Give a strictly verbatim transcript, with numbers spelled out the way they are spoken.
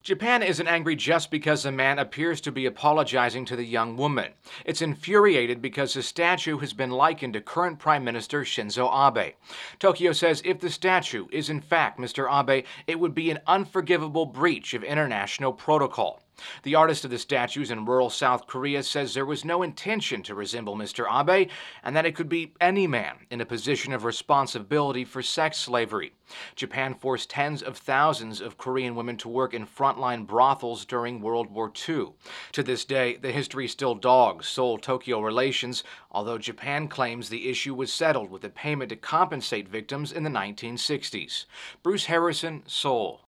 Japan isn't angry just because the man appears to be apologizing to the young woman. It's infuriated because the statue has been likened to current Prime Minister Shinzo Abe. Tokyo says if the statue is in fact Mister Abe, it would be an unforgivable breach of international protocol. The artist of the statues in rural South Korea says there was no intention to resemble Mister Abe and that it could be any man in a position of responsibility for sex slavery. Japan forced tens of thousands of Korean women to work in frontline brothels during World War Two. To this day, the history still dogs Seoul-Tokyo relations, although Japan claims the issue was settled with a payment to compensate victims in the nineteen sixties. Bruce Harrison, Seoul.